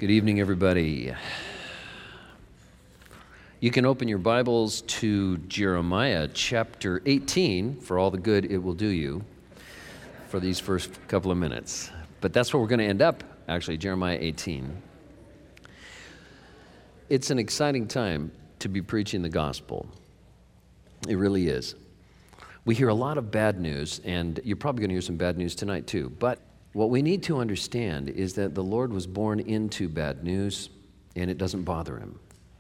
Good evening, everybody. You can open your Bibles to Jeremiah chapter 18 for all the good it will do you for these first couple of minutes. But that's where we're going to end up, actually, Jeremiah 18. It's an exciting time to be preaching the gospel. It really is. We hear a lot of bad news, and you're probably going to hear some bad news tonight too. But what we need to understand is that the Lord was born into bad news, and it doesn't bother him.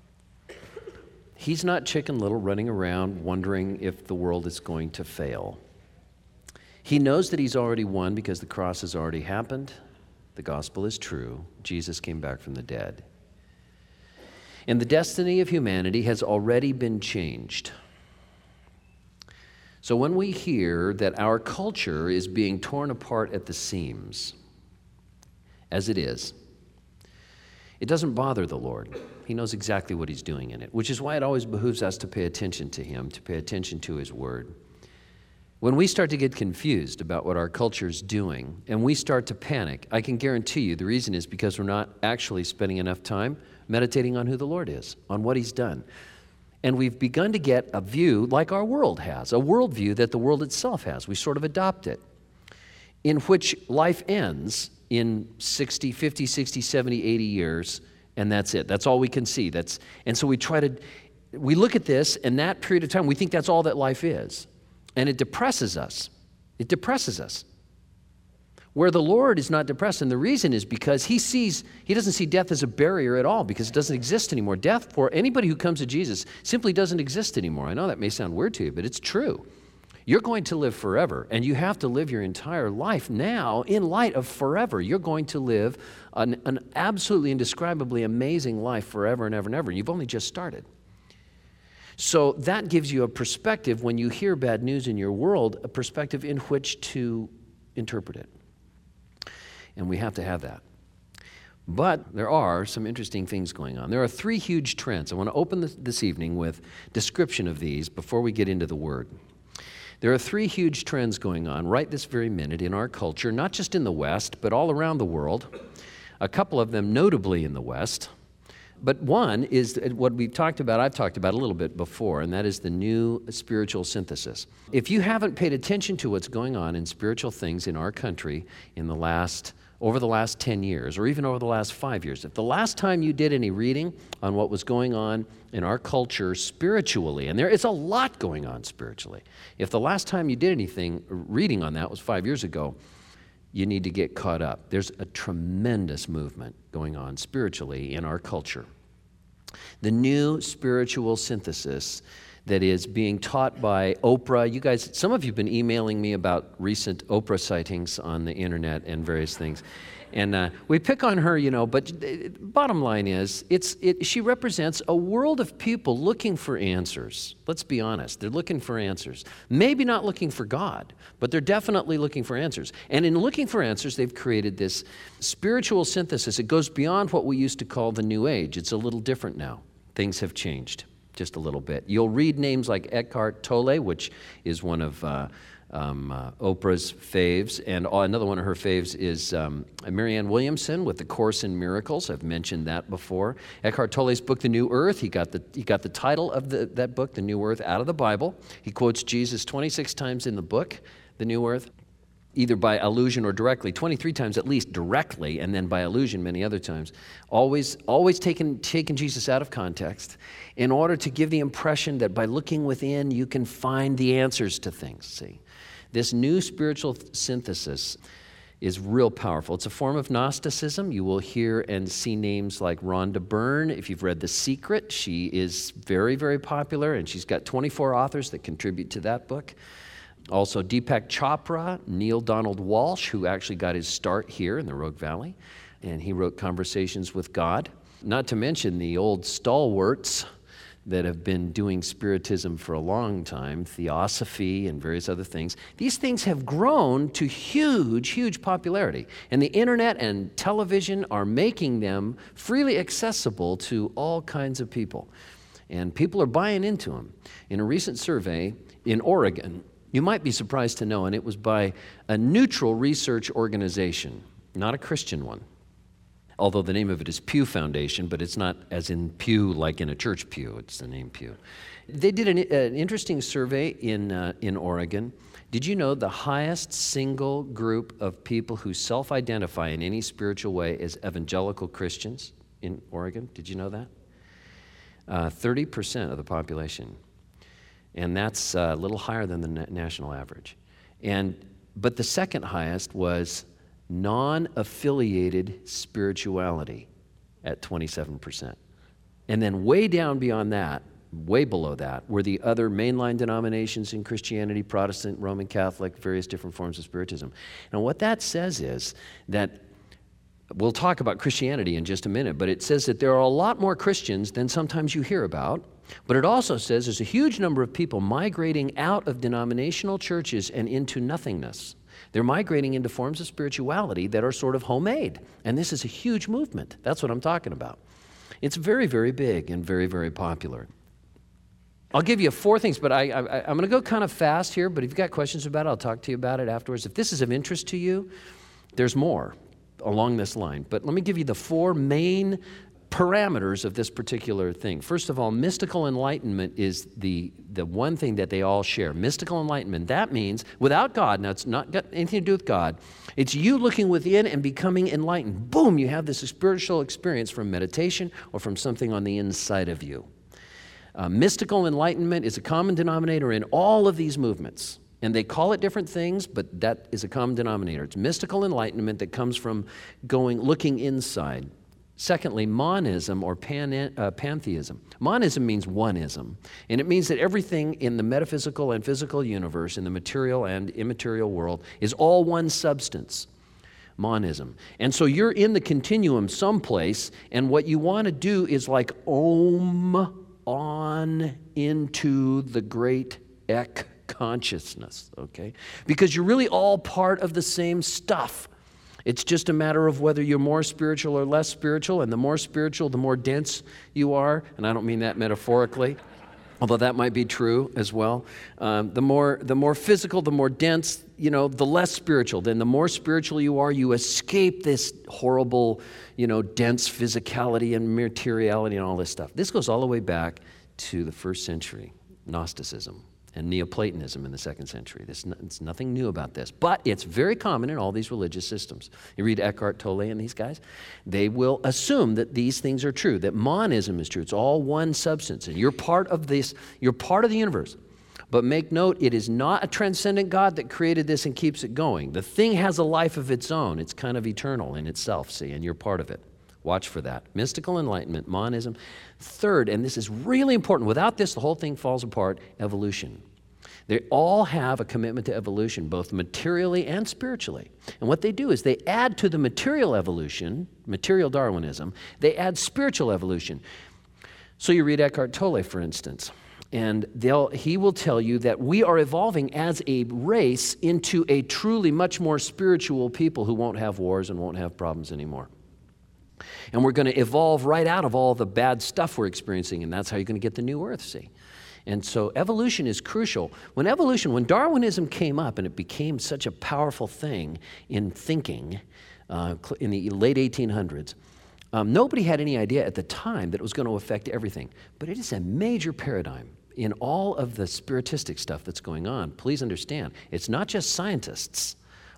He's not Chicken Little running around wondering if the world is going to fail. He knows that he's already won because the cross has already happened. The gospel is true. Jesus came back from the dead. And the destiny of humanity has already been changed. So when we hear that our culture is being torn apart at the seams, as it is, it doesn't bother the Lord. He knows exactly what he's doing in it, which is why it always behooves us to pay attention to him, to pay attention to his word. When we start to get confused about what our culture is doing and we start to panic, I can guarantee you the reason is because we're not actually spending enough time meditating on who the Lord is, on what he's done. And we've begun to get a view like our world has, a worldview that the world itself has. We sort of adopt it, in which life ends in 60, 50, 60, 70, 80 years, and that's it. That's all we can see. And so we look at this, and that period of time, we think that's all that life is. And it depresses us. It depresses us. Where the Lord is not depressed, and the reason is because he doesn't see death as a barrier at all because it doesn't exist anymore. Death for anybody who comes to Jesus simply doesn't exist anymore. I know that may sound weird to you, but it's true. You're going to live forever, and you have to live your entire life now in light of forever. You're going to live an absolutely indescribably amazing life forever and ever and ever, and you've only just started. So that gives you a perspective when you hear bad news in your world, a perspective in which to interpret it. And we have to have that. But there are some interesting things going on. There are three huge trends. I want to open this evening with description of these before we get into the Word. There are three huge trends going on right this very minute in our culture, not just in the West, but all around the world. A couple of them notably in the West. But one is what I've talked about a little bit before, and that is the new spiritual synthesis. If you haven't paid attention to what's going on in spiritual things in our country over the last 10 years, or even over the last 5 years, if the last time you did any reading on what was going on in our culture spiritually, and there is a lot going on spiritually, if the last time you did anything reading on that was 5 years ago, you need to get caught up. There's a tremendous movement going on spiritually in our culture. The new spiritual synthesis that is being taught by Oprah. You guys, some of you have been emailing me about recent Oprah sightings on the internet and various things. And we pick on her, but bottom line is, she represents a world of people looking for answers. Let's be honest. They're looking for answers. Maybe not looking for God, but they're definitely looking for answers. And in looking for answers, they've created this spiritual synthesis. It goes beyond what we used to call the New Age. It's a little different now. Things have changed just a little bit. You'll read names like Eckhart Tolle, which is one of Oprah's faves, and another one of her faves is Marianne Williamson with The Course in Miracles. I've mentioned that before. Eckhart Tolle's book, The New Earth, he got the title of that book, The New Earth, out of the Bible. He quotes Jesus 26 times in the book, The New Earth, either by allusion or directly, 23 times at least directly, and then by allusion many other times. Always taking Jesus out of context in order to give the impression that by looking within, you can find the answers to things, see. This new spiritual synthesis is real powerful. It's a form of Gnosticism. You will hear and see names like Rhonda Byrne. If you've read The Secret, she is very, very popular, and she's got 24 authors that contribute to that book. Also, Deepak Chopra, Neil Donald Walsh, who actually got his start here in the Rogue Valley, and he wrote Conversations with God. Not to mention the old stalwarts that have been doing spiritism for a long time, Theosophy and various other things. These things have grown to huge, huge popularity. And the internet and television are making them freely accessible to all kinds of people. And people are buying into them. In a recent survey in Oregon, you might be surprised to know, and it was by a neutral research organization, not a Christian one. although the name of it is Pew Foundation, but it's not as in pew like in a church pew. It's the name Pew. They did an interesting survey in Oregon. Did you know the highest single group of people who self-identify in any spiritual way as evangelical Christians in Oregon? Did you know that? 30% of the population. And that's a little higher than the national average. But the second highest was non-affiliated spirituality at 27%. And then way down beyond that, way below that, were the other mainline denominations in Christianity, Protestant, Roman Catholic, various different forms of Spiritism. And what that says is that, we'll talk about Christianity in just a minute, but it says that there are a lot more Christians than sometimes you hear about. But it also says there's a huge number of people migrating out of denominational churches and into nothingness. They're migrating into forms of spirituality that are sort of homemade. And this is a huge movement. That's what I'm talking about. It's very, very big and very, very popular. I'll give you 4 things, but I'm going to go kind of fast here, but if you've got questions about it, I'll talk to you about it afterwards. If this is of interest to you, there's more along this line. But let me give you the 4 main parameters of this particular thing. First of all, mystical enlightenment is the one thing that they all share. Mystical enlightenment, that means without God, now it's not got anything to do with God, it's you looking within and becoming enlightened. Boom, you have this spiritual experience from meditation or from something on the inside of you. Mystical enlightenment is a common denominator in all of these movements. And they call it different things, but that is a common denominator. It's mystical enlightenment that comes from looking inside. Secondly, monism or pantheism. Monism means oneism, and it means that everything in the metaphysical and physical universe, in the material and immaterial world, is all one substance. Monism. And so you're in the continuum someplace, and what you want to do is like om on into the great ek consciousness, okay? Because you're really all part of the same stuff. It's just a matter of whether you're more spiritual or less spiritual, and the more spiritual, the more dense you are, and I don't mean that metaphorically, although that might be true as well. The more physical, the more dense, the less spiritual. Then the more spiritual you are, you escape this horrible, dense physicality and materiality and all this stuff. This goes all the way back to the 1st century, Gnosticism and Neoplatonism in the 2nd century. It's nothing new about this, but it's very common in all these religious systems. You read Eckhart Tolle and these guys, they will assume that these things are true, that monism is true. It's all one substance, and you're part of this, you're part of the universe. But make note, it is not a transcendent God that created this and keeps it going. The thing has a life of its own. It's kind of eternal in itself, see, and you're part of it. Watch for that. Mystical enlightenment, monism. Third, and this is really important, without this, the whole thing falls apart, evolution. They all have a commitment to evolution, both materially and spiritually. And what they do is they add to the material evolution, material Darwinism, they add spiritual evolution. So you read Eckhart Tolle, for instance, and he will tell you that we are evolving as a race into a truly much more spiritual people who won't have wars and won't have problems anymore. And we're going to evolve right out of all the bad stuff we're experiencing, and that's how you're going to get the new earth, see? And so evolution is crucial. When Darwinism came up and it became such a powerful thing in thinking in the late 1800s, nobody had any idea at the time that it was going to affect everything. But it is a major paradigm in all of the spiritistic stuff that's going on. Please understand, it's not just scientists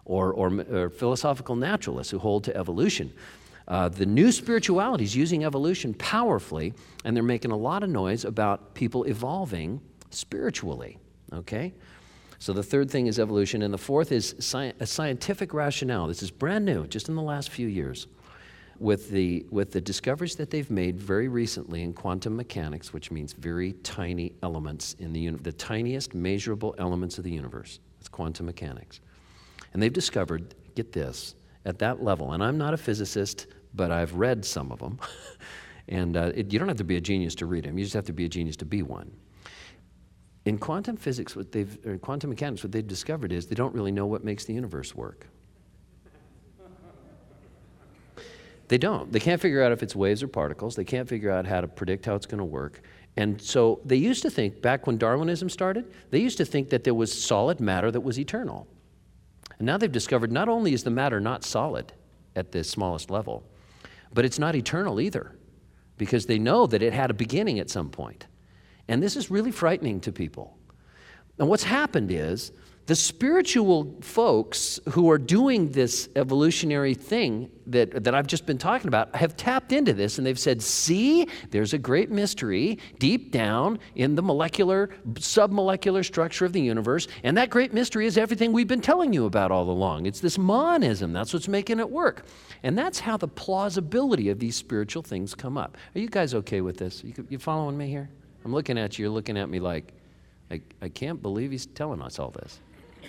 or philosophical naturalists who hold to evolution. The new spirituality is using evolution powerfully, and they're making a lot of noise about people evolving spiritually, okay? So the third thing is evolution, and the fourth is a scientific rationale. This is brand new, just in the last few years, with the discoveries that they've made very recently in quantum mechanics, which means very tiny elements in the tiniest measurable elements of the universe. It's quantum mechanics. And they've discovered, get this, at that level, and I'm not a physicist, but I've read some of them, and you don't have to be a genius to read them, you just have to be a genius to be one. In quantum physics, quantum mechanics, what they've discovered is they don't really know what makes the universe work. They don't. They can't figure out if it's waves or particles. They can't figure out how to predict how it's going to work. And so they used to think, back when Darwinism started, they used to think that there was solid matter that was eternal. And now they've discovered not only is the matter not solid at the smallest level, But it's not eternal either, because they know that it had a beginning at some point. And this is really frightening to people. And what's happened is the spiritual folks who are doing this evolutionary thing that I've just been talking about have tapped into this, and they've said, see, there's a great mystery deep down in the molecular, submolecular structure of the universe, and that great mystery is everything we've been telling you about all along. It's this monism. That's what's making it work. And that's how the plausibility of these spiritual things come up. Are you guys okay with this? You following me here? I'm looking at you. You're looking at me like, I can't believe he's telling us all this.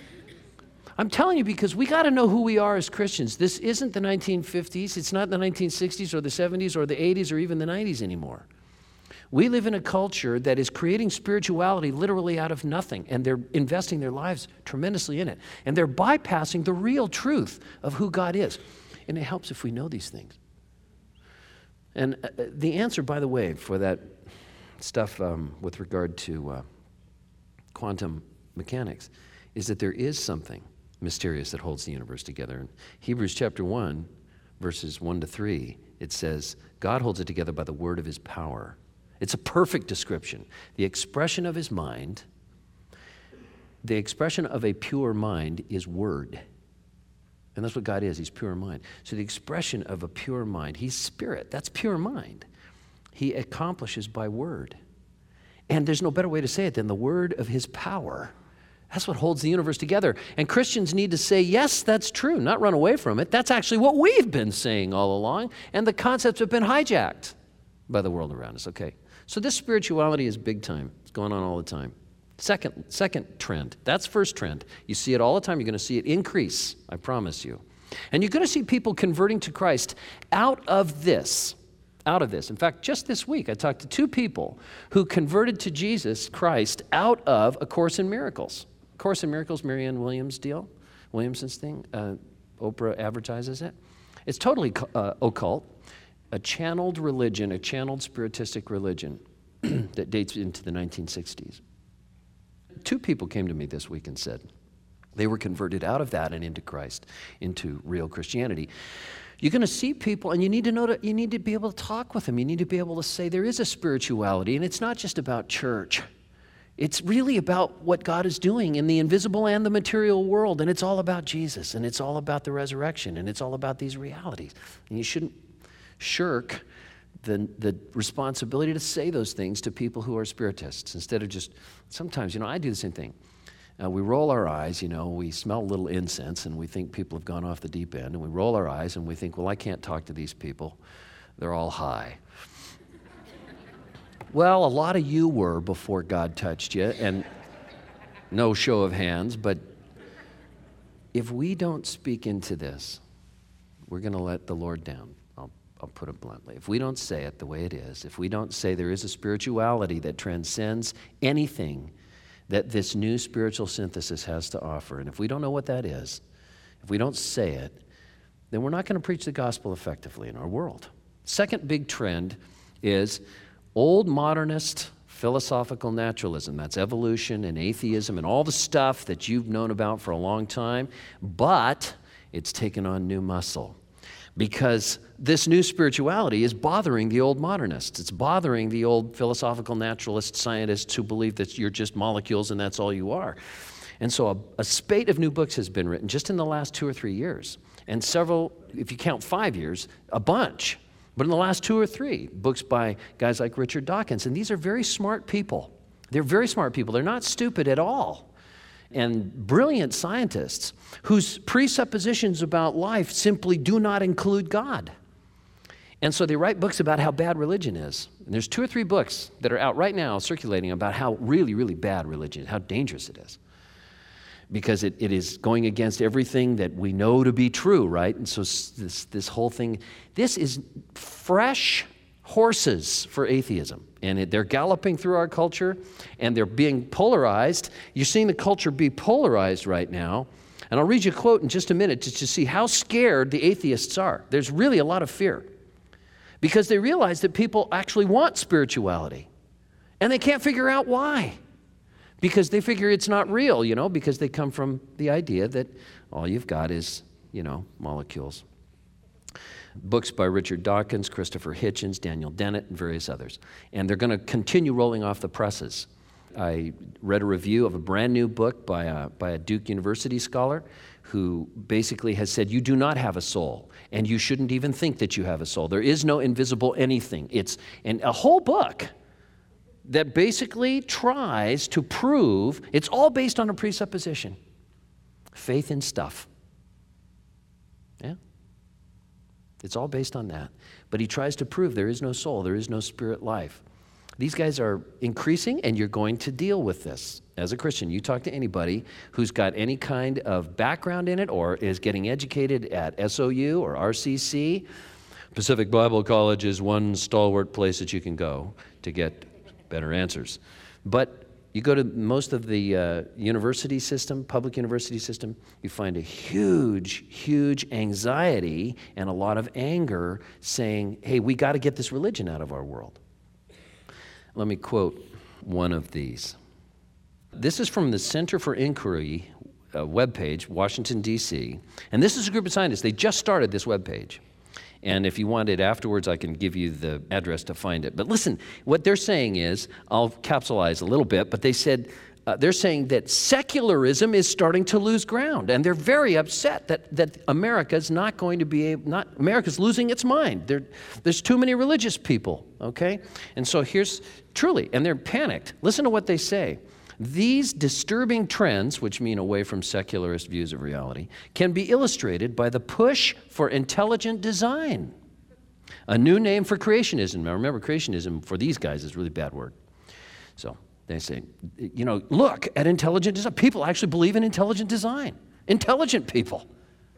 I'm telling you because we got to know who we are as Christians. This isn't the 1950s. It's not the 1960s or the 70s or the 80s or even the 90s anymore. We live in a culture that is creating spirituality literally out of nothing, and they're investing their lives tremendously in it. And they're bypassing the real truth of who God is. And it helps if we know these things. And the answer, by the way, for that stuff with regard to quantum mechanics is that there is something mysterious that holds the universe together. In Hebrews chapter 1, verses 1 to 3, it says, God holds it together by the word of his power. It's a perfect description. The expression of his mind, the expression of a pure mind is word. And that's what God is. He's pure mind. So the expression of a pure mind, he's spirit. That's pure mind. He accomplishes by word. And there's no better way to say it than the word of his power. That's what holds the universe together. And Christians need to say, yes, that's true, not run away from it. That's actually what we've been saying all along, and the concepts have been hijacked by the world around us. Okay, so this spirituality is big time. It's going on all the time. Second trend, that's first trend. You see it all the time. You're going to see it increase, I promise you. And you're going to see people converting to Christ out of this. In fact, just this week, I talked to two people who converted to Jesus Christ out of A Course in Miracles. A Course in Miracles, Marianne Williamson's thing. Oprah advertises it. It's totally occult, a channeled religion, a channeled spiritistic religion that dates into the 1960s. Two people came to me this week and said they were converted out of that and into Christ, into real Christianity. You're going to see people, and you need to be able to talk with them. You need to be able to say there is a spirituality, and it's not just about church. It's really about what God is doing in the invisible and the material world, and it's all about Jesus, and it's all about the resurrection, and it's all about these realities. And you shouldn't shirk the responsibility to say those things to people who are spiritists instead of just, sometimes, I do the same thing. We roll our eyes, we smell a little incense and we think people have gone off the deep end, and we roll our eyes and we think, well, I can't talk to these people. They're all high. Well, a lot of you were before God touched you, and no show of hands, but if we don't speak into this, we're going to let the Lord down. I'll put it bluntly. If we don't say it the way it is, if we don't say there is a spirituality that transcends anything that this new spiritual synthesis has to offer, and if we don't know what that is, if we don't say it, then we're not going to preach the gospel effectively in our world. Second big trend is old modernist philosophical naturalism. That's evolution and atheism and all the stuff that you've known about for a long time, but it's taken on new muscle. Because this new spirituality is bothering the old modernists. It's bothering the old philosophical naturalist scientists who believe that you're just molecules and that's all you are. And so a spate of new books has been written just in the last 2 or 3 years. And several, if you count 5 years, a bunch. But in the last 2 or 3, books by guys like Richard Dawkins. And these are very smart people. They're very smart people. They're not stupid at all. And brilliant scientists whose presuppositions about life simply do not include God. And so they write books about how bad religion is. And there's 2 or 3 books that are out right now circulating about how really, really bad religion is, how dangerous it is. Because it is going against everything that we know to be true, right? And so this whole thing, this is fresh horses for atheism. And they're galloping through our culture, and they're being polarized. You're seeing the culture be polarized right now. And I'll read you a quote in just a minute to see how scared the atheists are. There's really a lot of fear. Because they realize that people actually want spirituality. And they can't figure out why. Because they figure it's not real, because they come from the idea that all you've got is, molecules. books by Richard Dawkins, Christopher Hitchens, Daniel Dennett, and various others. And they're going to continue rolling off the presses. I read a review of a brand new book by a Duke University scholar who basically has said, you do not have a soul, and you shouldn't even think that you have a soul. There is no invisible anything. And a whole book that basically tries to prove, it's all based on a presupposition, faith in stuff. Yeah? It's all based on that. But he tries to prove there is no soul, there is no spirit life. These guys are increasing, and you're going to deal with this. As a Christian, you talk to anybody who's got any kind of background in it or is getting educated at SOU or RCC. Pacific Bible College is one stalwart place that you can go to get better answers. But you go to most of the university system, public university system, you find a huge, huge anxiety and a lot of anger saying, hey, we got to get this religion out of our world. Let me quote one of these. This is from the Center for Inquiry webpage, Washington, D.C. And this is a group of scientists. They just started this webpage. And if you want it afterwards, I can give you the address to find it. But listen, what they're saying is, I'll capsulize a little bit, but they said, they're saying that secularism is starting to lose ground. And they're very upset that America's not going to be able, America's losing its mind. There's too many religious people, okay? And so here's, truly, and they're panicked. Listen to what they say. These disturbing trends, which mean away from secularist views of reality, can be illustrated by the push for intelligent design, a new name for creationism. Now remember, creationism for these guys is a really bad word. So they say, you know, look at intelligent design. People actually believe in intelligent design. Intelligent people.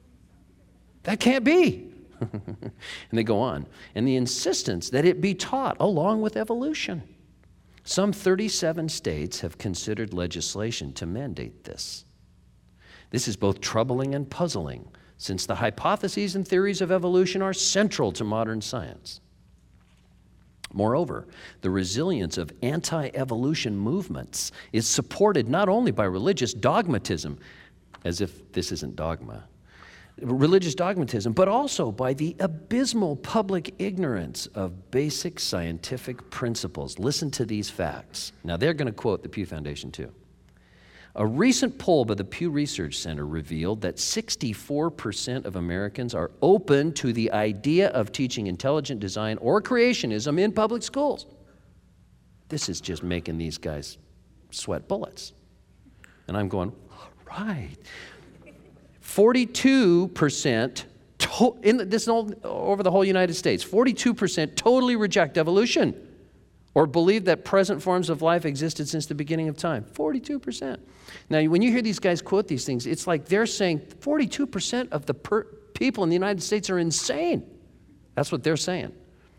That can't be. And they go on. And the insistence that it be taught along with evolution. Some 37 states have considered legislation to mandate this. This is both troubling and puzzling, since the hypotheses and theories of evolution are central to modern science. Moreover, the resilience of anti-evolution movements is supported not only by religious dogmatism, as if this isn't dogma, religious dogmatism, but also by the abysmal public ignorance of basic scientific principles. Listen to these facts. Now, they're going to quote the Pew Foundation, too. A recent poll by the Pew Research Center revealed that 64% of Americans are open to the idea of teaching intelligent design or creationism in public schools. This is just making these guys sweat bullets. And I'm going, right. 42% this is all over the whole United States. 42% totally reject evolution or believe that present forms of life existed since the beginning of time. 42%. Now, when you hear these guys quote these things, it's like they're saying 42% of the people in the United States are insane. That's what they're saying.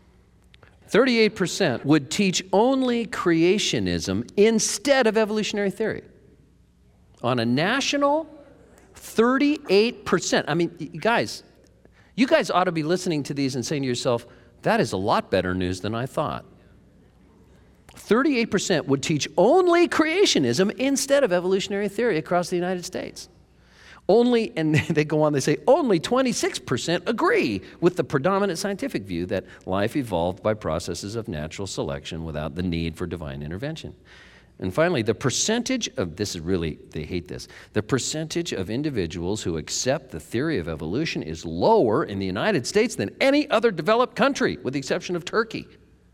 38% would teach only creationism instead of evolutionary theory. On a national 38%. I mean, guys, you guys ought to be listening to these and saying to yourself, that is a lot better news than I thought. 38% would teach only creationism instead of evolutionary theory across the United States. Only, and they go on, they say, only 26% agree with the predominant scientific view that life evolved by processes of natural selection without the need for divine intervention. And finally, the percentage of, this is really, they hate this, the percentage of individuals who accept the theory of evolution is lower in the United States than any other developed country, with the exception of Turkey.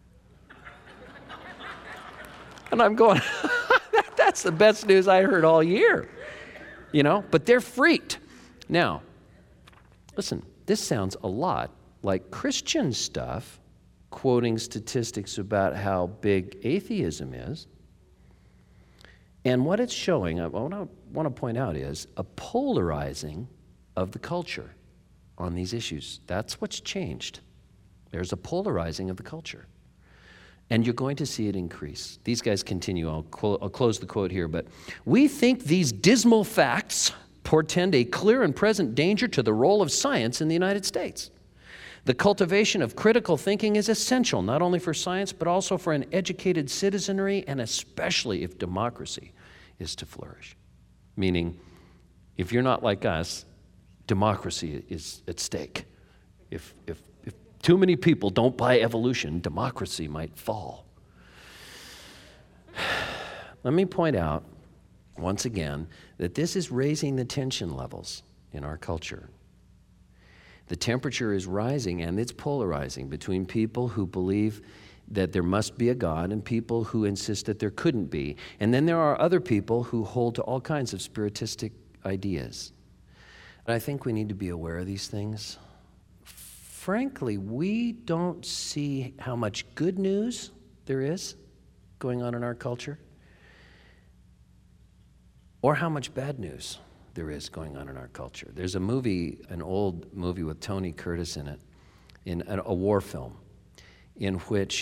And I'm going, that's the best news I heard all year. You know, but they're freaked. Now, listen, this sounds a lot like Christian stuff, quoting statistics about how big atheism is. And what it's showing, what I want to point out is a polarizing of the culture on these issues. That's what's changed. There's a polarizing of the culture. And you're going to see it increase. These guys continue. I'll close the quote here. But we think these dismal facts portend a clear and present danger to the role of science in the United States. The cultivation of critical thinking is essential, not only for science, but also for an educated citizenry, and especially if democracy is to flourish. Meaning, if you're not like us, democracy is at stake. If Too many people don't buy evolution. Democracy might fall. Let me point out, once again, that this is raising the tension levels in our culture. The temperature is rising and it's polarizing between people who believe that there must be a God and people who insist that there couldn't be. And then there are other people who hold to all kinds of spiritistic ideas. And I think we need to be aware of these things. Frankly, we don't see how much good news there is going on in our culture, or how much bad news there is going on in our culture. There's a movie, an old movie with Tony Curtis in it, in a war film, in which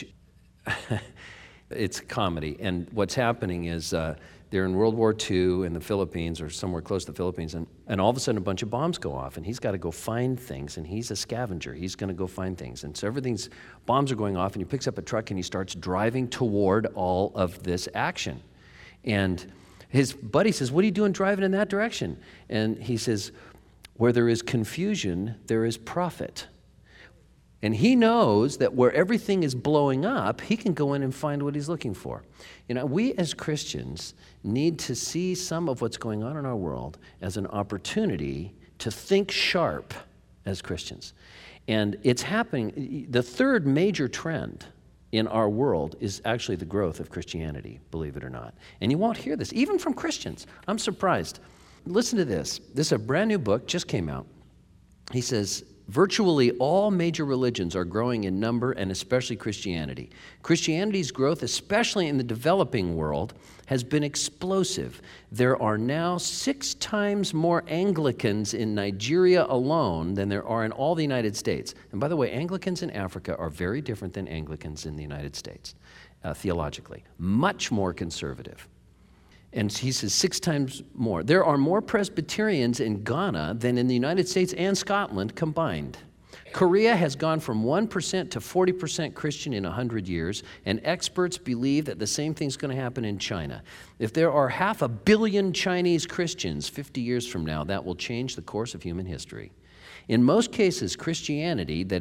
it's a comedy. And what's happening is they're in World War II in the Philippines or somewhere close to the Philippines, and all of a sudden a bunch of bombs go off, and he's got to go find things, and he's a scavenger. He's going to go find things. And so bombs are going off, and he picks up a truck, and he starts driving toward all of this action. And his buddy says, "What are you doing driving in that direction?" And he says, "Where there is confusion, there is profit." And he knows that where everything is blowing up, he can go in and find what he's looking for. You know, we as Christians need to see some of what's going on in our world as an opportunity to think sharp as Christians. And it's happening. The third major trend in our world is actually the growth of Christianity, believe it or not. And you won't hear this, even from Christians. I'm surprised. Listen to this. This is a brand new book, just came out. He says, virtually all major religions are growing in number, and especially Christianity. Christianity's growth, especially in the developing world, has been explosive. There are now 6 times more Anglicans in Nigeria alone than there are in all the United States. And by the way, Anglicans in Africa are very different than Anglicans in the United States, theologically. Much more conservative. And he says 6 times more. There are more Presbyterians in Ghana than in the United States and Scotland combined. Korea has gone from 1% to 40% Christian in 100 years, and experts believe that the same thing's going to happen in China. If there are 500 million Chinese Christians 50 years from now, that will change the course of human history. In most cases, the Christianity that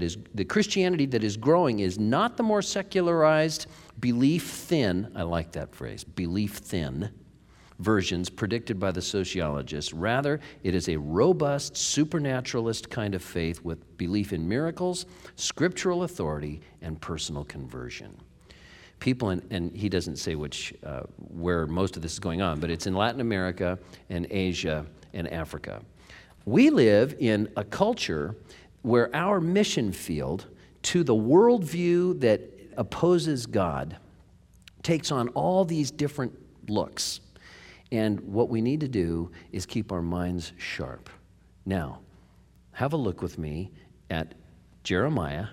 is growing is not the more secularized, belief-thin, I like that phrase, belief-thin, versions predicted by the sociologists. Rather, it is a robust, supernaturalist kind of faith with belief in miracles, scriptural authority, and personal conversion. People, and he doesn't say where most of this is going on, but it's in Latin America and Asia and Africa. We live in a culture where our mission field to the worldview that opposes God takes on all these different looks. And what we need to do is keep our minds sharp. Now, have a look with me at Jeremiah,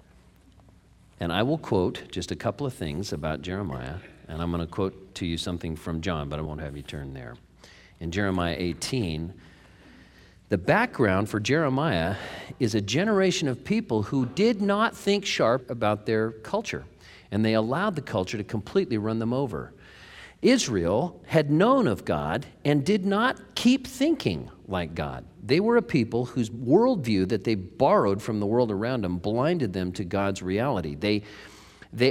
and I will quote just a couple of things about Jeremiah, and I'm going to quote to you something from John, but I won't have you turn there. In Jeremiah 18, the background for Jeremiah is a generation of people who did not think sharp about their culture, and they allowed the culture to completely run them over. Israel had known of God and did not keep thinking like God. They were a people whose worldview that they borrowed from the world around them blinded them to God's reality. They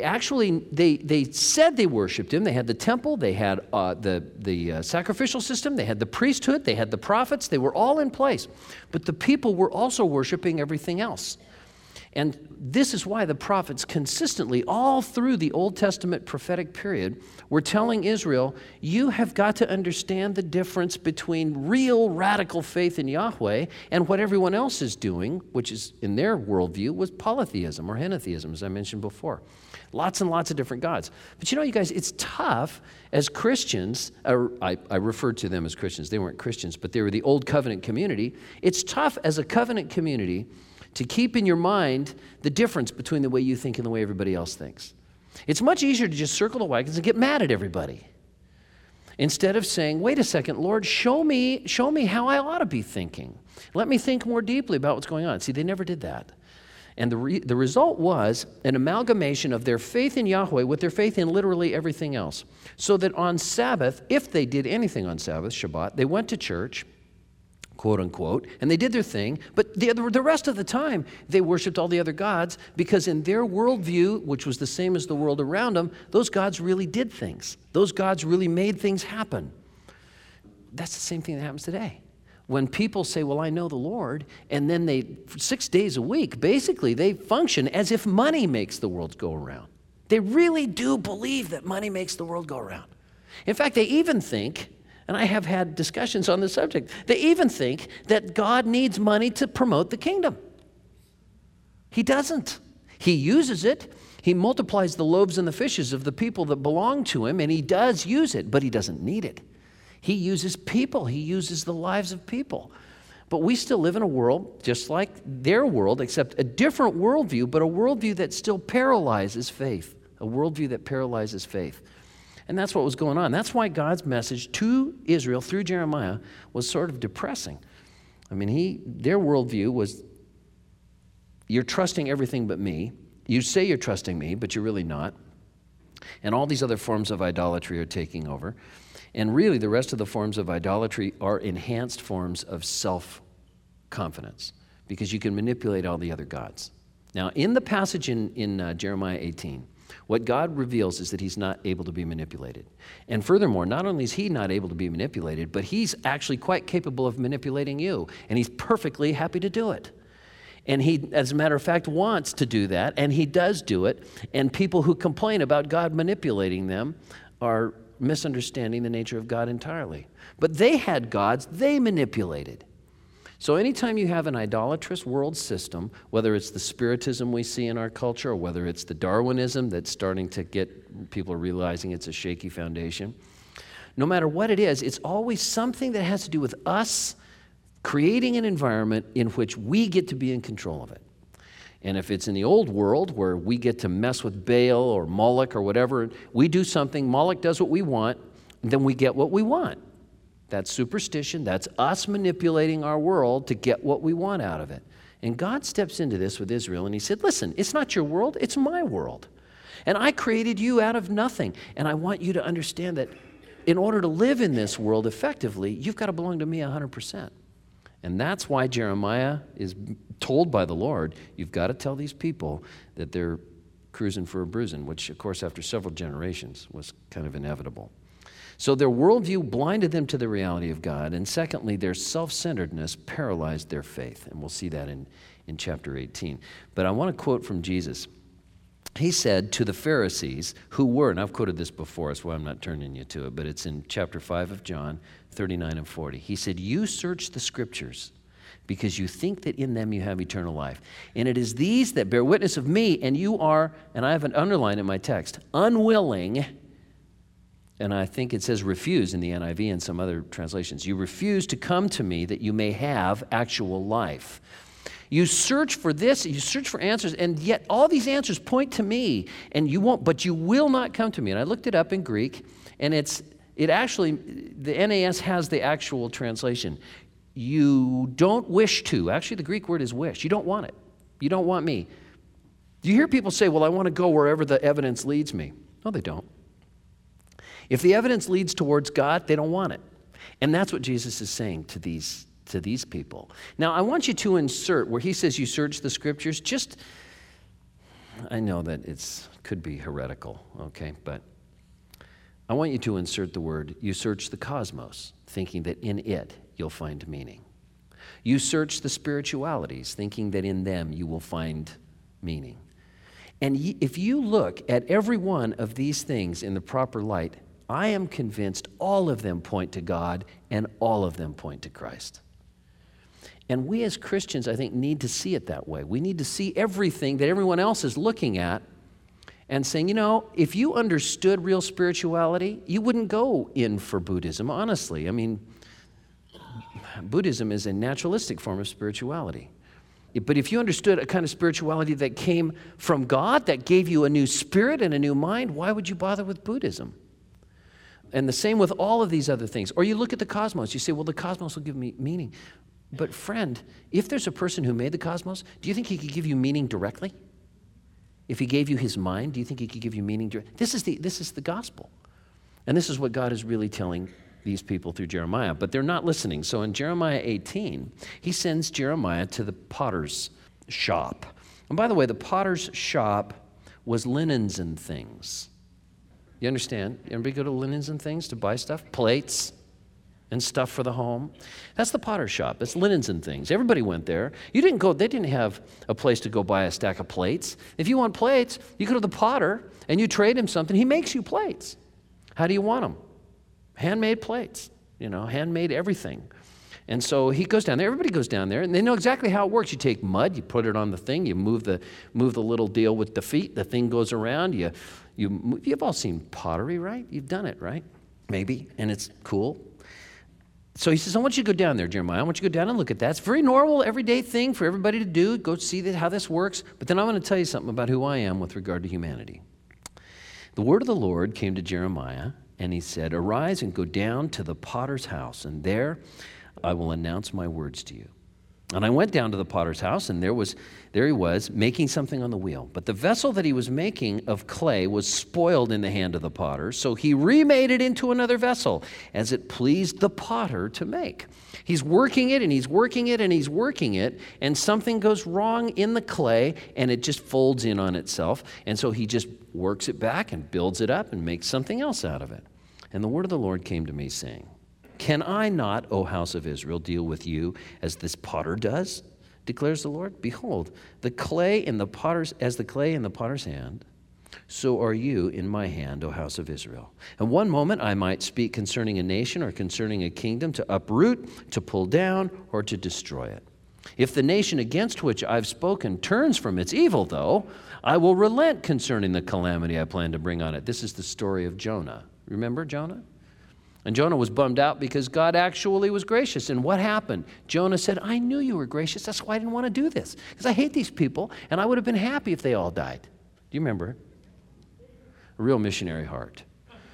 said they worshiped Him. They had the temple, they had the sacrificial system, they had the priesthood, they had the prophets. They were all in place. But the people were also worshiping everything else. And this is why the prophets consistently, all through the Old Testament prophetic period, were telling Israel, you have got to understand the difference between real radical faith in Yahweh and what everyone else is doing, which is, in their worldview, was polytheism or henotheism, as I mentioned before. Lots and lots of different gods. But you know, you guys, it's tough as Christians. I referred to them as Christians. They weren't Christians, but they were the Old Covenant community. It's tough as a covenant community to keep in your mind the difference between the way you think and the way everybody else thinks. It's much easier to just circle the wagons and get mad at everybody instead of saying, wait a second, Lord, show me how I ought to be thinking. Let me think more deeply about what's going on. See, they never did that. And the result was an amalgamation of their faith in Yahweh with their faith in literally everything else. So that on Sabbath, if they did anything on Sabbath, Shabbat, they went to church. Of quote unquote, and they did their thing, but the rest of the time, they worshiped all the other gods because in their worldview, which was the same as the world around them, those gods really did things. Those gods really made things happen. That's the same thing that happens today. When people say, well, I know the Lord, and then for 6 days a week, basically they function as if money makes the world go around. They really do believe that money makes the world go around. In fact, they even think, and I have had discussions on this subject, they even think that God needs money to promote the kingdom. He doesn't. He uses it. He multiplies the loaves and the fishes of the people that belong to him, and he does use it, but he doesn't need it. He uses people. He uses the lives of people. But we still live in a world just like their world, except a different worldview, but a worldview that still paralyzes faith, a worldview that paralyzes faith. And that's what was going on. That's why God's message to Israel through Jeremiah was sort of depressing. I mean, their worldview was, you're trusting everything but me. You say you're trusting me, but you're really not. And all these other forms of idolatry are taking over. And really, the rest of the forms of idolatry are enhanced forms of self-confidence because you can manipulate all the other gods. Now, in the passage in Jeremiah 18, what God reveals is that he's not able to be manipulated. And furthermore, not only is he not able to be manipulated, but he's actually quite capable of manipulating you. And he's perfectly happy to do it. And he, as a matter of fact, wants to do that, and he does do it. And people who complain about God manipulating them are misunderstanding the nature of God entirely. But they had gods they manipulated. So anytime you have an idolatrous world system, whether it's the spiritism we see in our culture or whether it's the Darwinism that's starting to get people realizing it's a shaky foundation, no matter what it is, it's always something that has to do with us creating an environment in which we get to be in control of it. And if it's in the old world where we get to mess with Baal or Moloch or whatever, we do something, Moloch does what we want, and then we get what we want. That's superstition. That's us manipulating our world to get what we want out of it. And God steps into this with Israel, and he said, listen, it's not your world, it's my world. And I created you out of nothing. And I want you to understand that in order to live in this world effectively, you've got to belong to me 100%. And that's why Jeremiah is told by the Lord, you've got to tell these people that they're cruising for a bruising, which, of course, after several generations was kind of inevitable. So their worldview blinded them to the reality of God, and secondly, their self-centeredness paralyzed their faith, and we'll see that in chapter 18. But I want to quote from Jesus. He said to the Pharisees who were, and I've quoted this before, so I'm not turning you to it, but it's in chapter 5 of John, 39 and 40. He said, you search the scriptures because you think that in them you have eternal life. And it is these that bear witness of me, and you are, and I have an underline in my text, unwilling, and I think it says refuse in the NIV and some other translations. You refuse to come to me that you may have actual life. You search for this, you search for answers, and yet all these answers point to me, and you won't, but you will not come to me. And I looked it up in Greek, and it actually, the NAS has the actual translation. You don't wish to. Actually, the Greek word is wish. You don't want it. You don't want me. You hear people say, well, I want to go wherever the evidence leads me. No, they don't. If the evidence leads towards God, they don't want it. And that's what Jesus is saying to these people. Now, I want you to insert where he says you search the scriptures, I know that it could be heretical, okay, but I want you to insert the word, you search the cosmos, thinking that in it you'll find meaning. You search the spiritualities, thinking that in them you will find meaning. And if you look at every one of these things in the proper light, I am convinced all of them point to God and all of them point to Christ. And we as Christians, I think, need to see it that way. We need to see everything that everyone else is looking at and saying, you know, if you understood real spirituality, you wouldn't go in for Buddhism, honestly. I mean, Buddhism is a naturalistic form of spirituality. But if you understood a kind of spirituality that came from God, that gave you a new spirit and a new mind, why would you bother with Buddhism? And the same with all of these other things. Or you look at the cosmos. You say, well, the cosmos will give me meaning. But friend, if there's a person who made the cosmos, do you think he could give you meaning directly? If he gave you his mind, do you think he could give you meaning directly? This is the gospel. And this is what God is really telling these people through Jeremiah, but they're not listening. So in Jeremiah 18, he sends Jeremiah to the potter's shop. And by the way, the potter's shop was linens and things. You understand? Everybody go to linens and things to buy stuff? Plates and stuff for the home. That's the potter's shop. That's linens and things. Everybody went there. They didn't have a place to go buy a stack of plates. If you want plates, you go to the potter and you trade him something. He makes you plates. How do you want them? Handmade plates, handmade everything. And so he goes down there. Everybody goes down there, and they know exactly how it works. You take mud, you put it on the thing, you move the little deal with the feet. The thing goes around. You've all seen pottery, right? You've done it, right? Maybe, and it's cool. So he says, I want you to go down there, Jeremiah. I want you to go down and look at that. It's a very normal, everyday thing for everybody to do. Go see how this works. But then I'm going to tell you something about who I am with regard to humanity. The word of the Lord came to Jeremiah, and he said, arise and go down to the potter's house, and there I will announce my words to you. And I went down to the potter's house, and there he was, making something on the wheel. But the vessel that he was making of clay was spoiled in the hand of the potter, so he remade it into another vessel, as it pleased the potter to make. He's working it, and he's working it, and he's working it, and something goes wrong in the clay, and it just folds in on itself. And so he just works it back and builds it up and makes something else out of it. And the word of the Lord came to me, saying, can I not, O house of Israel, deal with you as this potter does, declares the Lord? Behold, the clay in the potter's hand, so are you in my hand, O house of Israel. And one moment I might speak concerning a nation or concerning a kingdom to uproot, to pull down, or to destroy it. If the nation against which I've spoken turns from its evil, though, I will relent concerning the calamity I plan to bring on it. This is the story of Jonah. Remember Jonah? And Jonah was bummed out because God actually was gracious. And what happened? Jonah said, I knew you were gracious. That's why I didn't want to do this. Because I hate these people, and I would have been happy if they all died. Do you remember? A real missionary heart.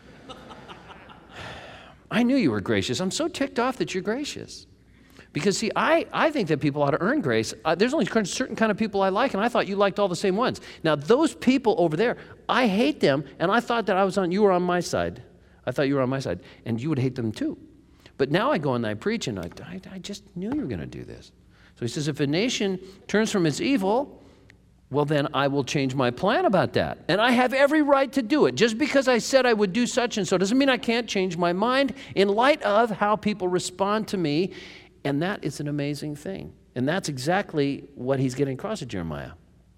I knew you were gracious. I'm so ticked off that you're gracious. Because, see, I think that people ought to earn grace. There's only a certain kind of people I like, and I thought you liked all the same ones. Now, those people over there, I hate them, and I thought that you were on my side. I thought you were on my side, and you would hate them too. But now I go and I preach, and I just knew you were going to do this. So he says, if a nation turns from its evil, well, then I will change my plan about that. And I have every right to do it. Just because I said I would do such and so doesn't mean I can't change my mind in light of how people respond to me. And that is an amazing thing. And that's exactly what he's getting across to Jeremiah.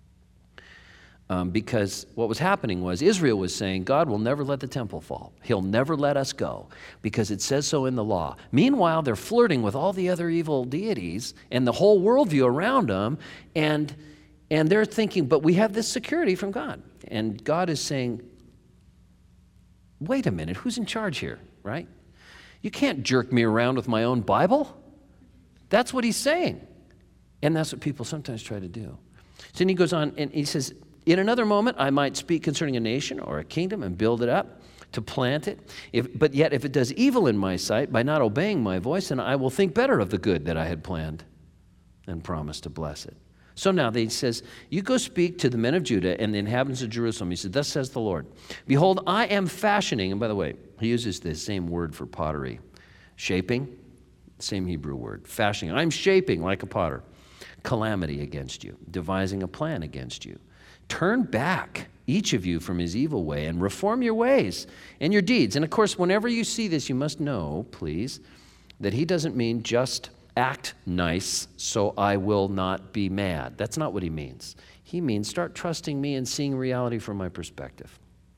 Because what was happening was Israel was saying, God will never let the temple fall. He'll never let us go because it says so in the law. Meanwhile, they're flirting with all the other evil deities and the whole worldview around them, and they're thinking, but we have this security from God. And God is saying, wait a minute, who's in charge here, right? You can't jerk me around with my own Bible. That's what he's saying. And that's what people sometimes try to do. So then he goes on and he says, in another moment, I might speak concerning a nation or a kingdom and build it up to plant it. But yet, if it does evil in my sight by not obeying my voice, then I will think better of the good that I had planned and promised to bless it. So now he says, you go speak to the men of Judah and the inhabitants of Jerusalem. He said, thus says the Lord, behold, I am fashioning, and by the way, he uses the same word for pottery, shaping, same Hebrew word, fashioning. I'm shaping like a potter, calamity against you, devising a plan against you. Turn back, each of you, from his evil way and reform your ways and your deeds. And of course, whenever you see this, you must know, please, that he doesn't mean just act nice so I will not be mad. That's not what he means. He means start trusting me and seeing reality from my perspective,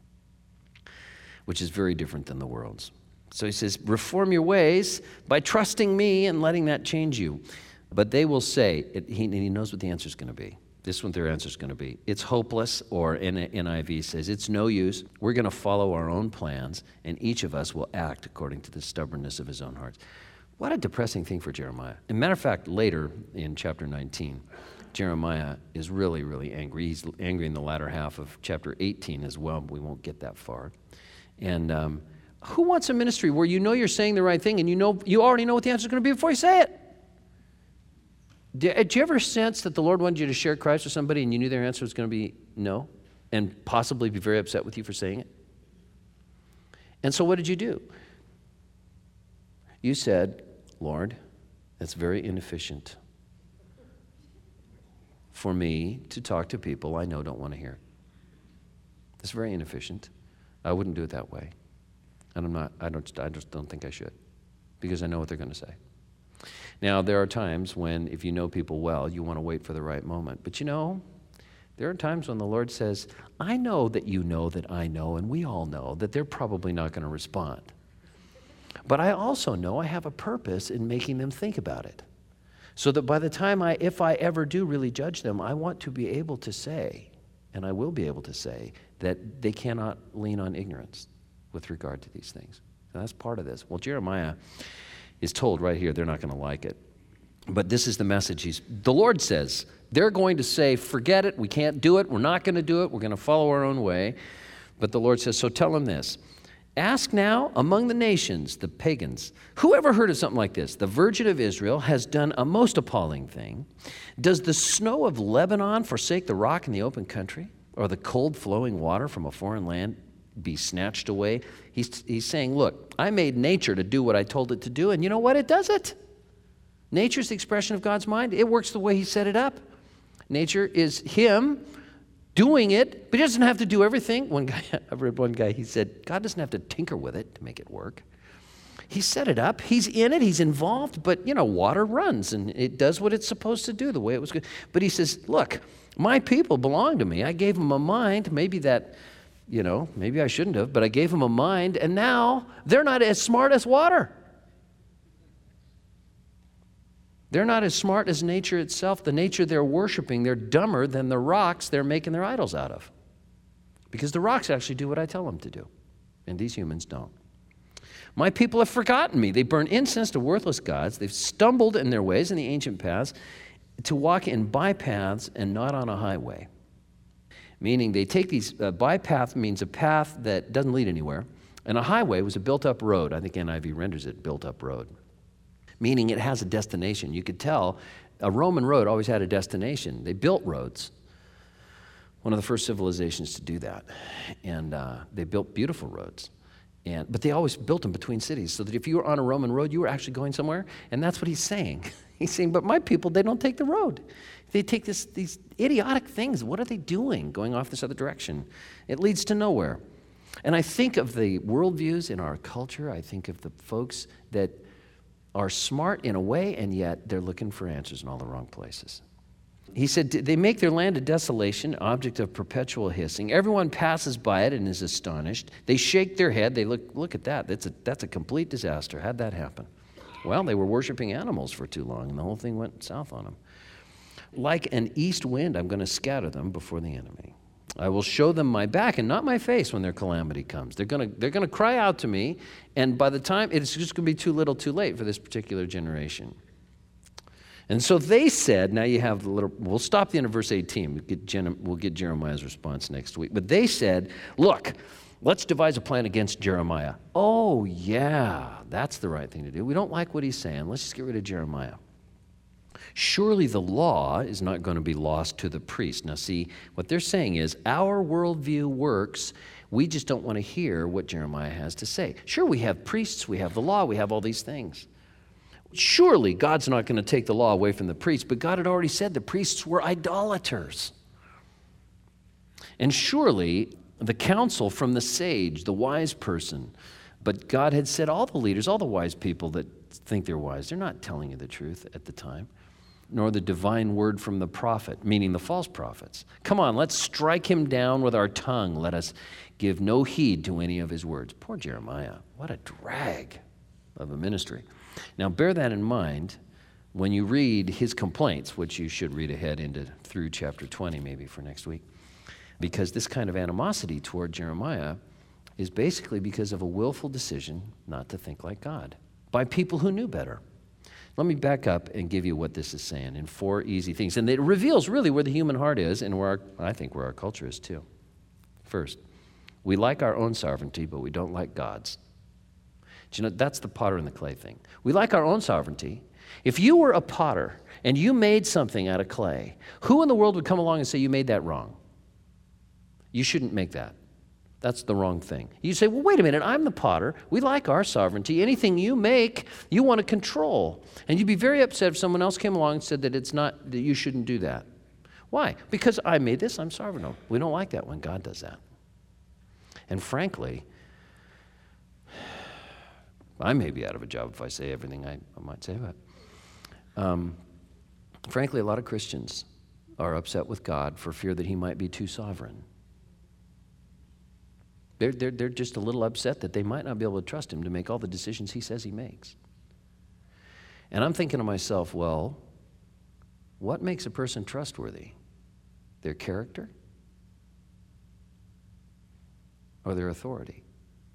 which is very different than the world's. So he says, reform your ways by trusting me and letting that change you. But they will say, he knows what the answer is going to be. This is what their answer is going to be. It's hopeless, or NIV says, it's no use. We're going to follow our own plans, and each of us will act according to the stubbornness of his own hearts. What a depressing thing for Jeremiah. As a matter of fact, later in chapter 19, Jeremiah is really, really angry. He's angry in the latter half of chapter 18 as well, but we won't get that far. And who wants a ministry where you know you're saying the right thing and you already know what the answer is going to be before you say it? Did you ever sense that the Lord wanted you to share Christ with somebody and you knew their answer was going to be no, and possibly be very upset with you for saying it? And so what did you do? You said, Lord, that's very inefficient for me to talk to people I know don't want to hear. It's very inefficient. I wouldn't do it that way. And I just don't think I should, because I know what they're going to say. Now, there are times when, if you know people well, you want to wait for the right moment. But there are times when the Lord says, I know that you know that I know, and we all know that they're probably not going to respond. But I also know I have a purpose in making them think about it. So that by the time if I ever do really judge them, I want to be able to say, and I will be able to say, that they cannot lean on ignorance with regard to these things. And that's part of this. Well, Jeremiah is told right here they're not going to like it. But this is the message. The Lord says, they're going to say, forget it, we can't do it, we're not going to do it, we're going to follow our own way. But the Lord says, so tell them this. Ask now among the nations, the pagans, who ever heard of something like this? The Virgin of Israel has done a most appalling thing. Does the snow of Lebanon forsake the rock in the open country? Or the cold flowing water from a foreign land be snatched away? He's saying, look, I made nature to do what I told it to do, and you know what? It does it. Nature's the expression of God's mind. It works the way he set it up. Nature is him doing it, but he doesn't have to do everything. I read one guy, he said, God doesn't have to tinker with it to make it work. He set it up, he's in it, he's involved, but water runs and it does what it's supposed to do the way it was good. But he says, look, my people belong to me. I gave them a mind, maybe I shouldn't have, but I gave them a mind, and now they're not as smart as water. They're not as smart as nature itself. The nature they're worshiping, they're dumber than the rocks they're making their idols out of. Because the rocks actually do what I tell them to do, and these humans don't. My people have forgotten me. They burn incense to worthless gods. They've stumbled in their ways in the ancient paths to walk in bypaths and not on a highway. Meaning they take these, bypath means a path that doesn't lead anywhere, and a highway was a built-up road. I think NIV renders it built-up road. Meaning it has a destination. You could tell a Roman road always had a destination. They built roads. One of the first civilizations to do that. And they built beautiful roads. But they always built them between cities so that if you were on a Roman road, you were actually going somewhere. And that's what he's saying. He's saying, but my people, they don't take the road. They take these idiotic things. What are they doing going off this other direction? It leads to nowhere. And I think of the worldviews in our culture. I think of the folks that are smart in a way, and yet they're looking for answers in all the wrong places. He said, they make their land a desolation, object of perpetual hissing. Everyone passes by it and is astonished. They shake their head. They look at that. That's a complete disaster. How'd that happen? Well, they were worshiping animals for too long, and the whole thing went south on them. Like an east wind, I'm going to scatter them before the enemy. I will show them my back and not my face when their calamity comes. They're going to cry out to me, and by the time, it's just going to be too little too late for this particular generation. And so they said, now you have we'll stop the end of verse 18. We'll get Jeremiah's response next week. But they said, look, let's devise a plan against Jeremiah. Oh, yeah, that's the right thing to do. We don't like what he's saying. Let's just get rid of Jeremiah. Surely the law is not going to be lost to the priest. Now see, what they're saying is our worldview works. We just don't want to hear what Jeremiah has to say. Sure, we have priests, we have the law, we have all these things. Surely God's not going to take the law away from the priests, but God had already said the priests were idolaters. And surely the counsel from the sage, the wise person, but God had said all the leaders, all the wise people that think they're wise, they're not telling you the truth at the time. Nor the divine word from the prophet, meaning the false prophets. Come on, let's strike him down with our tongue. Let us give no heed to any of his words. Poor Jeremiah, what a drag of a ministry. Now bear that in mind when you read his complaints, which you should read ahead through chapter 20 maybe for next week. Because this kind of animosity toward Jeremiah is basically because of a willful decision not to think like God by people who knew better. Let me back up and give you what this is saying in 4 easy things. And it reveals really where the human heart is and I think where our culture is too. First, we like our own sovereignty, but we don't like God's. Do you know, that's the potter and the clay thing. We like our own sovereignty. If you were a potter and you made something out of clay, who in the world would come along and say you made that wrong? You shouldn't make that. That's the wrong thing. You say, well, wait a minute, I'm the potter. We like our sovereignty. Anything you make, you want to control. And you'd be very upset if someone else came along and said that that you shouldn't do that. Why? Because I made this, I'm sovereign. No, we don't like that when God does that. And frankly, I may be out of a job if I say everything I might say, but frankly, a lot of Christians are upset with God for fear that he might be too sovereign. They're just a little upset that they might not be able to trust him to make all the decisions he says he makes. And I'm thinking to myself, well, what makes a person trustworthy? Their character or their authority?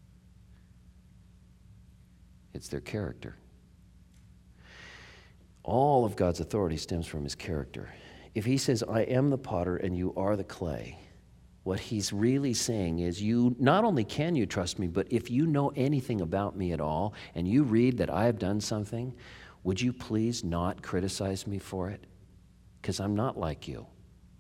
It's their character. All of God's authority stems from his character. If he says, I am the potter and you are the clay, what he's really saying is, you not only can you trust me, but if you know anything about me at all and you read that I have done something, would you please not criticize me for it? Because I'm not like you.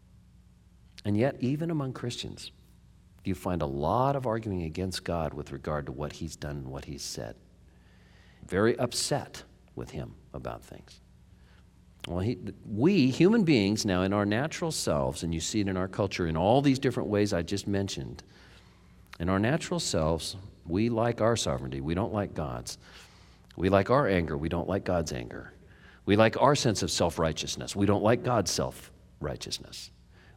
And yet, even among Christians, you find a lot of arguing against God with regard to what he's done and what he's said. Very upset with him about things. Well, we, human beings, now in our natural selves, and you see it in our culture in all these different ways I just mentioned, in our natural selves, we like our sovereignty. We don't like God's. We like our anger. We don't like God's anger. We like our sense of self-righteousness. We don't like God's self-righteousness.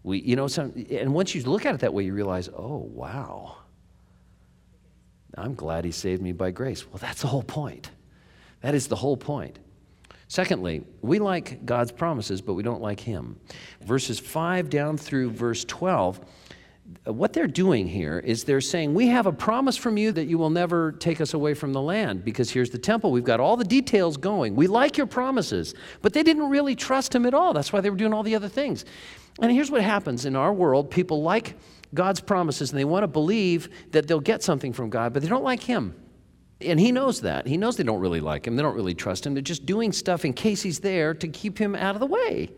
And once you look at it that way, you realize, oh, wow, I'm glad he saved me by grace. Well, that's the whole point. That is the whole point. Secondly, we like God's promises, but we don't like him. Verses 5 down through verse 12, what they're doing here is they're saying, we have a promise from you that you will never take us away from the land, because here's the temple. We've got all the details going. We like your promises, but they didn't really trust him at all. That's why they were doing all the other things. And here's what happens in our world. People like God's promises, and they want to believe that they'll get something from God, but they don't like him. And he knows that. He knows they don't really like him. They don't really trust him. They're just doing stuff in case he's there to keep him out of the way.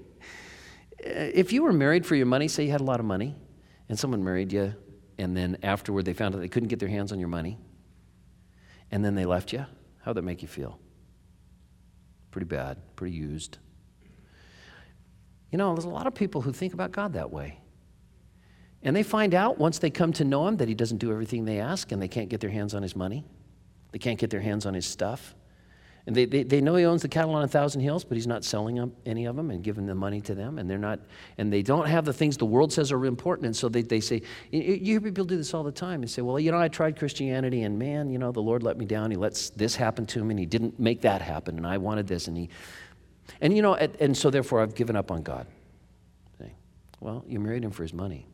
If you were married for your money, say you had a lot of money, and someone married you, and then afterward they found out they couldn't get their hands on your money, and then they left you, how'd that make you feel? Pretty bad, pretty used. You know, there's a lot of people who think about God that way. And they find out once they come to know him that he doesn't do everything they ask, and they can't get their hands on his money. They can't get their hands on his stuff. And they know he owns the cattle on 1,000 hills, but he's not selling any of them and giving the money to them. And they don't have the things the world says are important. And so they say, you hear people do this all the time. They say, well, I tried Christianity, and man, the Lord let me down. He lets this happen to me, and he didn't make that happen, and I wanted this, and so therefore I've given up on God. Say, well, you married him for his money.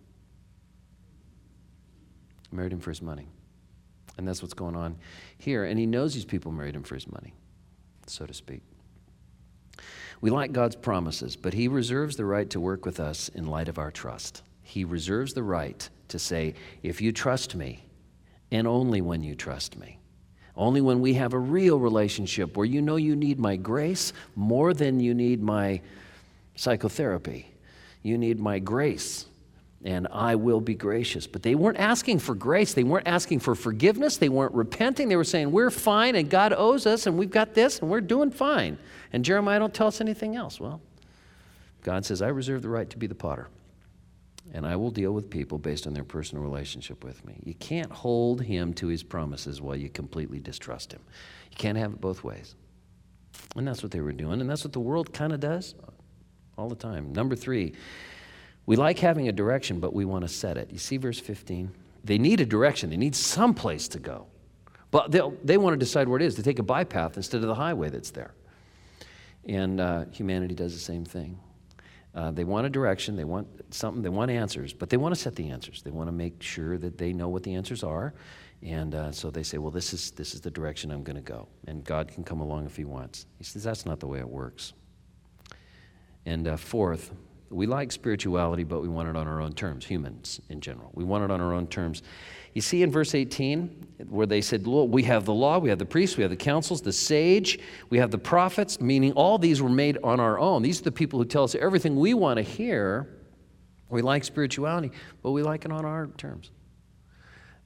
You married him for his money. And that's what's going on here. And he knows these people married him for his money, so to speak. We like God's promises, but he reserves the right to work with us in light of our trust. He reserves the right to say, if you trust me, and only when you trust me, only when we have a real relationship where you know you need my grace more than you need my psychotherapy. You need my grace. And I will be gracious. But they weren't asking for grace. They weren't asking for forgiveness. They weren't repenting. They were saying, we're fine, and God owes us, and we've got this, and we're doing fine. And Jeremiah, don't tell us anything else. Well, God says, I reserve the right to be the potter, and I will deal with people based on their personal relationship with me. You can't hold him to his promises while you completely distrust him. You can't have it both ways. And that's what they were doing, and that's what the world kind of does all the time. Number 3, we like having a direction, but we want to set it. You see verse 15? They need a direction. They need some place to go. But they want to decide where it is. They take a bypath instead of the highway that's there. And humanity does the same thing. They want a direction. They want something. They want answers. But they want to set the answers. They want to make sure that they know what the answers are. And so they say, well, this is the direction I'm going to go. And God can come along if he wants. He says, that's not the way it works. And fourth, we like spirituality, but we want it on our own terms, humans in general. We want it on our own terms. You see in verse 18 where they said, look, we have the law, we have the priests, we have the councils, the sage, we have the prophets, meaning all these were made on our own. These are the people who tell us everything we want to hear. We like spirituality, but we like it on our terms.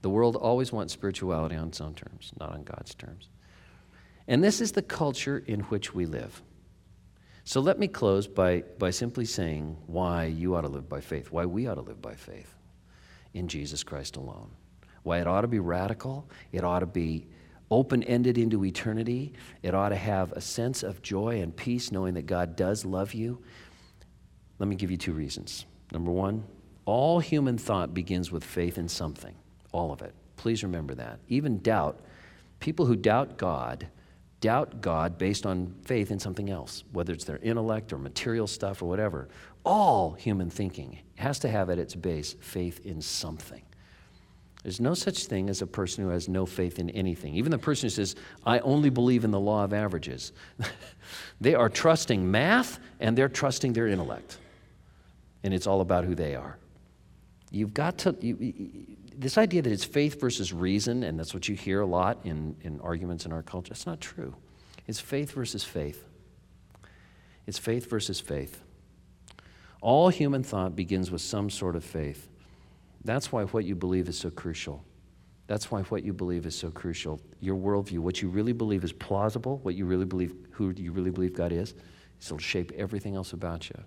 The world always wants spirituality on its own terms, not on God's terms. And this is the culture in which we live. So let me close by simply saying why you ought to live by faith, why we ought to live by faith in Jesus Christ alone. Why it ought to be radical, it ought to be open-ended into eternity, it ought to have a sense of joy and peace knowing that God does love you. Let me give you 2 reasons. Number 1, all human thought begins with faith in something, all of it. Please remember that. Even doubt, people who doubt God based on faith in something else, whether it's their intellect or material stuff or whatever. All human thinking has to have at its base faith in something. There's no such thing as a person who has no faith in anything. Even the person who says, I only believe in the law of averages. They are trusting math and they're trusting their intellect. And it's all about who they are. You've got to, this idea that it's faith versus reason, and that's what you hear a lot in arguments in our culture, that's not true. It's faith versus faith. It's faith versus faith. All human thought begins with some sort of faith. That's why what you believe is so crucial. That's why what you believe is so crucial. Your worldview, what you really believe is plausible, what you really believe, who you really believe God is, it'll shape everything else about you.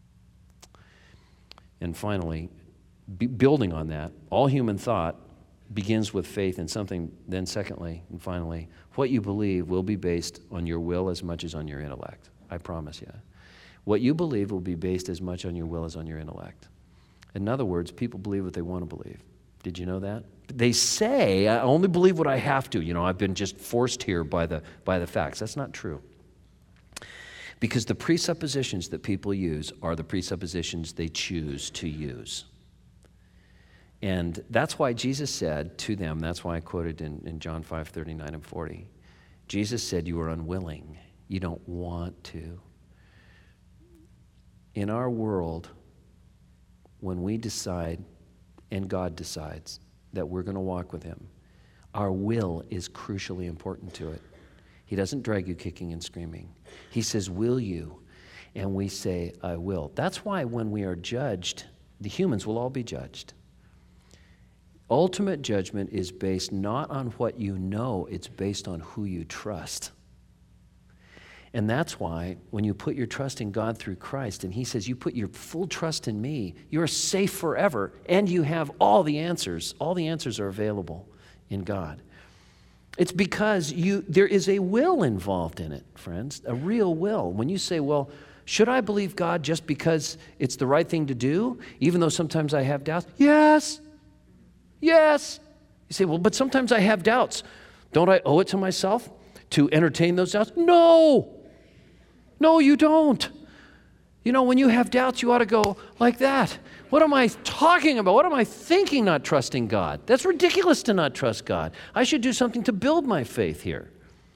And finally, building on that, all human thought begins with faith in something. Then secondly, and finally, what you believe will be based on your will as much as on your intellect. I promise you. What you believe will be based as much on your will as on your intellect. In other words, people believe what they want to believe. Did you know that? They say, I only believe what I have to. I've been just forced here by the facts. That's not true. Because the presuppositions that people use are the presuppositions they choose to use. And that's why Jesus said to them, that's why I quoted in John 5:39 and 40, Jesus said, you are unwilling. You don't want to. In our world, when we decide, and God decides, that we're going to walk with him, our will is crucially important to it. He doesn't drag you kicking and screaming. He says, will you? And we say, I will. That's why when we are judged, the humans will all be judged. Ultimate judgment is based not on what you know, it's based on who you trust. And that's why when you put your trust in God through Christ, and he says, you put your full trust in me, you're safe forever, and you have all the answers. All the answers are available in God. It's because there is a will involved in it, friends, a real will. When you say, well, should I believe God just because it's the right thing to do, even though sometimes I have doubts? Yes. Yes. You say, well, but sometimes I have doubts. Don't I owe it to myself to entertain those doubts? No. No, you don't. When you have doubts, you ought to go like that. What am I talking about? What am I thinking not trusting God? That's ridiculous to not trust God. I should do something to build my faith here.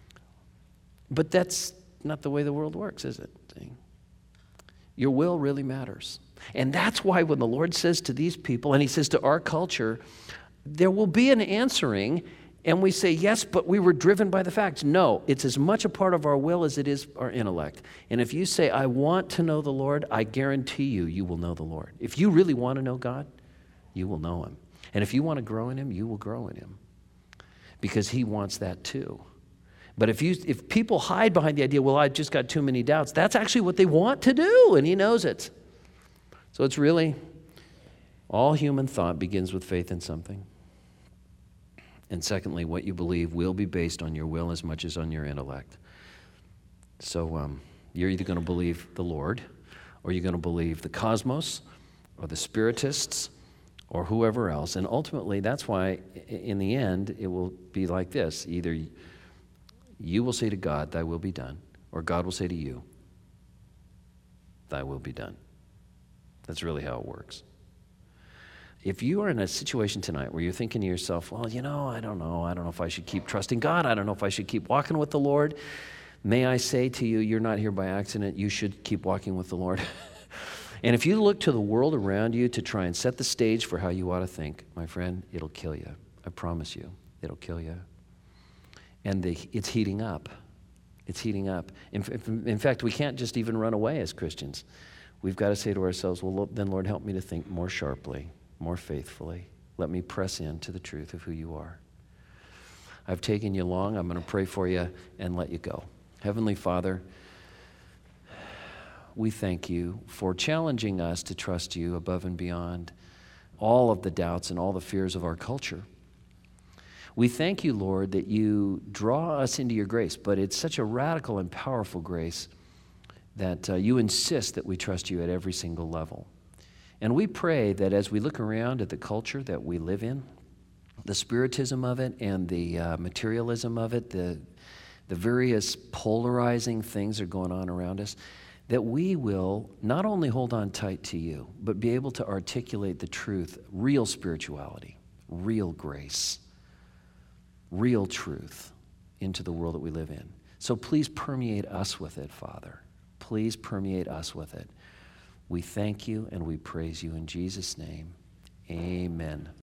But that's not the way the world works, is it? See? Your will really matters. And that's why when the Lord says to these people, and he says to our culture, there will be an answering, and we say, yes, but we were driven by the facts. No, it's as much a part of our will as it is our intellect. And if you say, I want to know the Lord, I guarantee you will know the Lord. If you really want to know God, you will know him. And if you want to grow in him, you will grow in him. Because he wants that too. But if people hide behind the idea, well, I've just got too many doubts, that's actually what they want to do, and he knows it. So it's really, all human thought begins with faith in something. And secondly, what you believe will be based on your will as much as on your intellect. So you're either going to believe the Lord, or you're going to believe the cosmos, or the spiritists, or whoever else. And ultimately, that's why, in the end, it will be like this. Either you will say to God, thy will be done, or God will say to you, thy will be done. That's really how it works. If you are in a situation tonight where you're thinking to yourself, well, I don't know if I should keep trusting God. I don't know if I should keep walking with the Lord. May I say to you, you're not here by accident. You should keep walking with the Lord. And if you look to the world around you to try and set the stage for how you ought to think, my friend, it'll kill you. I promise you, it'll kill you. And it's heating up. It's heating up. In fact, we can't just even run away as Christians. We've got to say to ourselves, well, then Lord, help me to think more sharply, more faithfully, Let me press into the truth of who you are. I've taken you long. I'm going to pray for you and let you go. Heavenly Father, we thank you for challenging us to trust you above and beyond all of the doubts and all the fears of our culture. We thank you, Lord, that you draw us into your grace, but it's such a radical and powerful grace that you insist that we trust you at every single level. And we pray that as we look around at the culture that we live in, the spiritism of it and the materialism of it, the various polarizing things that are going on around us, that we will not only hold on tight to you, but be able to articulate the truth, real spirituality, real grace, real truth into the world that we live in. So please permeate us with it, Father. Please permeate us with it. We thank you and we praise you in Jesus' name. Amen.